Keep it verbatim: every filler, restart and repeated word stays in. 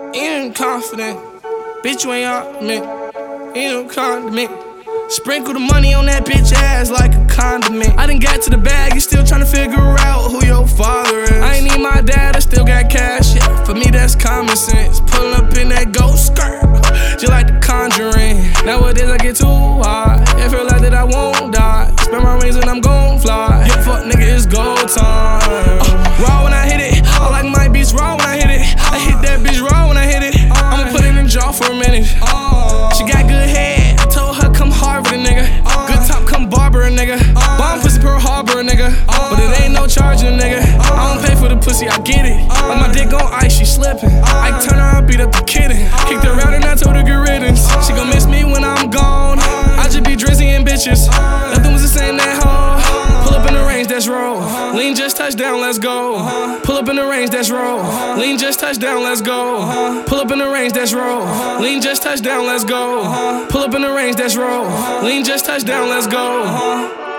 ain't confident. Bitch, you ain't on me. Ain't no condiment. Sprinkle the money on that bitch ass like a condiment. I done got to the bag, you still tryna figure out who your father is. I ain't need my dad, I still got cash, yeah. For me, that's common sense. Pullin' up in that ghost skirt, just like The Conjuring. Nowadays, I get too high. I feel like that I won't die. Spend my rings and I'm gon' fly. Hit fuck, nigga, it's go time. Uh, raw when I hit it. I like my beats raw when I hit it. I hit that bitch raw when I hit it. I'ma put it in jaw for a minute. She got good head. I told her come Harvard, a nigga. Good top, come Barber, a nigga. Bomb pussy, Pearl Harbor, a nigga. But it ain't no charging, nigga. I don't pay for the pussy, I get it. Like my dick on ice, she slipping. I turn her, I beat up the kidding. Kicked her out and I told her good riddance. She gon' miss me when I'm gone. I just be drizzying bitches. Nothing was the same that hoe. Pull up in the range, that's roll. Lean just touchdown, let's go. Pull up in the range, that's roll. Lean just touchdown, let's go. Pull up in the range, that's roll. Lean just touchdown, let's go. Pull up in the range, that's roll. Lean just touchdown, let's go.